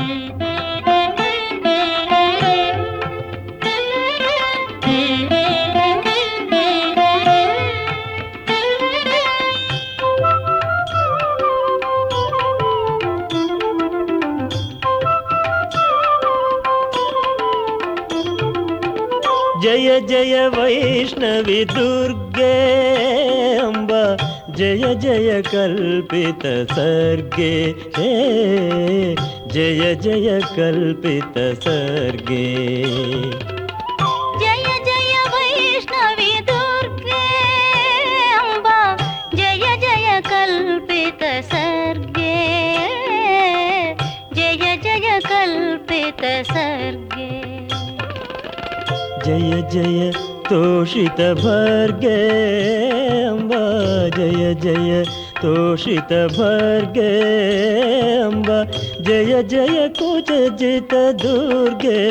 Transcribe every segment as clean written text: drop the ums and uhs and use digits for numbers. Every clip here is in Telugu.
जय जय वैष्णवी दुर्गे अम्ब जय जय कल्पित सर्गे जय जय कल्पित सर्गे जय जय वैष्णवी दुर्गे अम्ब जय जय कल्पित सर्गे जय जय कल्पित सर्गे जय जय तोषित भर्गे अम्ब जय जय तोषित भर्गे अम्ब जय जय कुचजित दुर्गे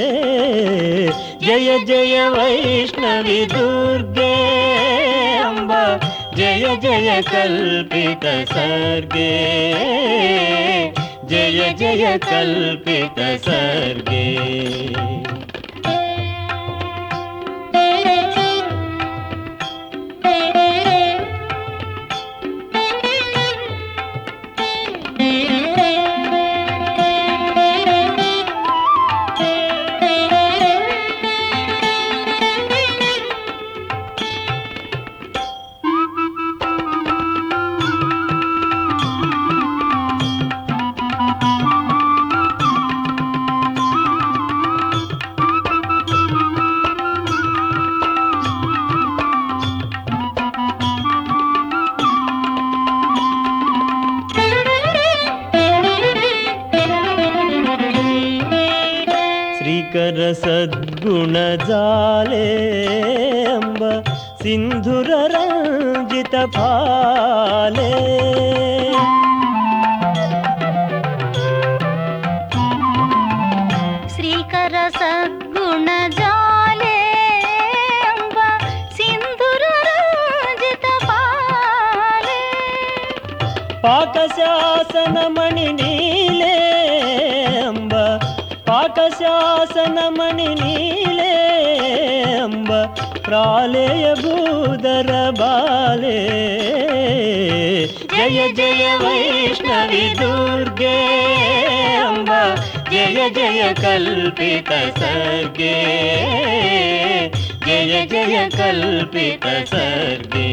जय जय वैष्णवी दुर्गे अम्ब जय जय कल्पित सर्गे जय जय कल्पित सर्गे श्रीकर सद्गुण जाले अम्ब सिंधुर रंजित फाले श्रीकर सद्गुण जाले अम्ब सिंधुर रंजित फाले पाकशासन मणि नीले अम्ब पाकशासन मणि नीले अम्ब प्रालेय भूधर बाले जय जय वैष्णवी दुर्गे अम्ब जय जय कल्पित सर्गे जय जय कल्पित सर्गे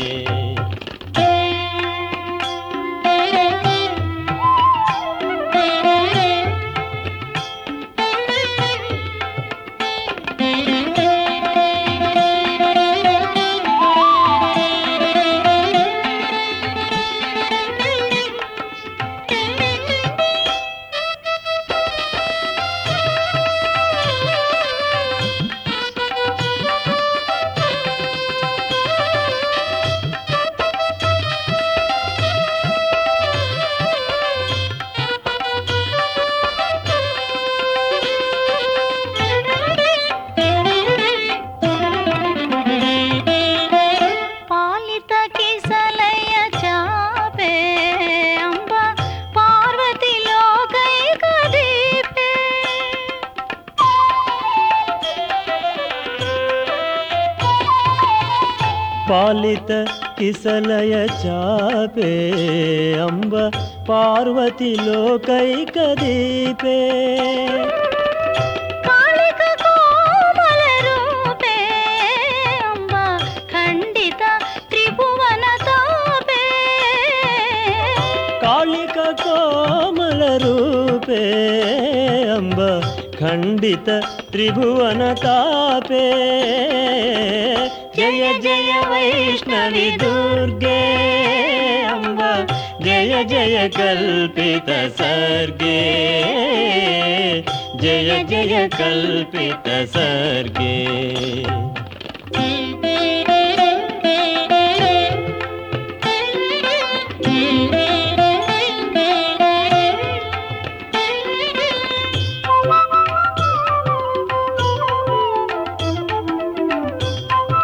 पालित किसलय चापे अम्ब पार्वती लोकैक दीपे कालिक कोमल रूपे अम्ब खंडित त्रिभुवन तापे कालिक कोमल रूपे अम्ब खंडित त्रिभुवन तापे जय जय वैष्णवी दुर्गे अम्ब जय जय कल्पित सर्गे जय जय कल्पित सर्गे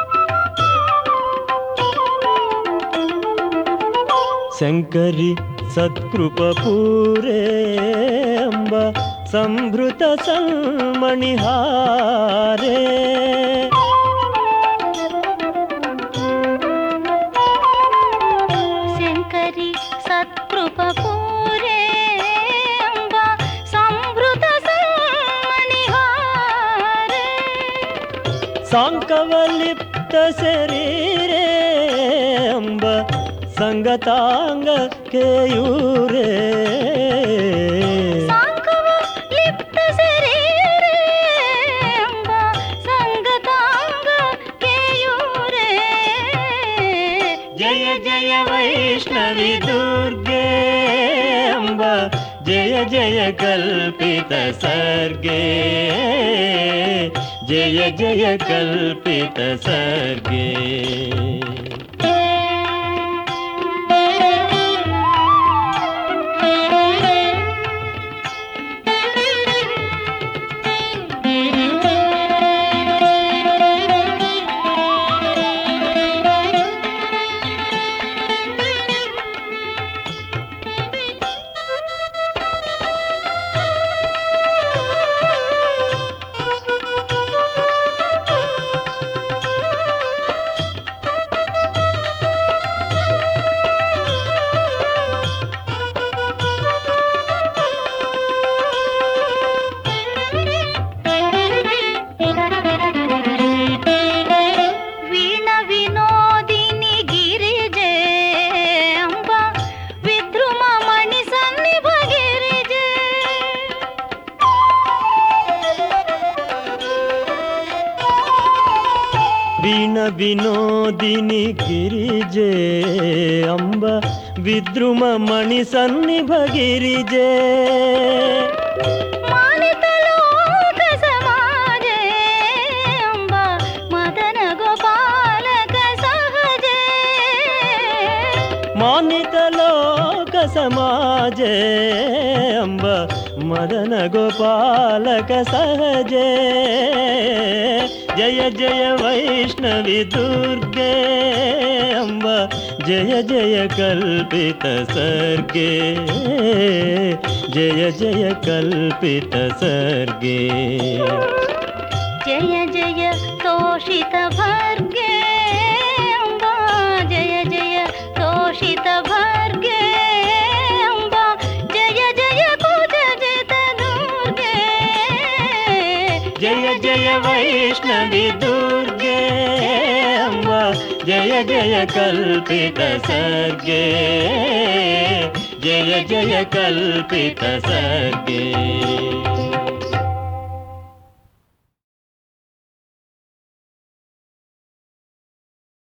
शंकरी సత్కృపపూరే అంబ సంభృత సన్మణిహారే శంకరి సత్కృపపూరే అంబ సంభృత సన్మణిహారే సాంకవలిప్త శరీరే అంబ సంగతాంగ కేయూరే సాంకవలిప్త శరీరే అంబ సంగతాంగ కేయూరే జయ జయ వైష్ణవి దుర్గే అంబ జయ జయ కల్పిత సర్గే జయ జయ కల్పిత సర్గే వీణ వినోదిని గిరిజే అంబ విద్రుమ మణి సన్నిభ గిరిజే వీణ వినోదిని గిరిజే అంబ విద్రుమ మణి సన్నిభ గిరిజే మానితలోక సమాజే అంబ మదన గోపాలక సహజే మానితలోక సమాజే అంబ మదన గోపాలక సహజే జయ జయ వైష్ణవి దుర్గే అంబ జయ జయ కల్పిత సర్గే జయ జయ కల్పిత సర్గే జయ జయ తోషిత భర్గే అంబ జయ జయ తోషిత భర్గే అంబ జయ జయ కుజజిత దుర్గే జయ జయ వైష్ణవి దుర్గే అంబ జయ జయ కల్పిత సర్గే జయ జయ కల్పిత సర్గే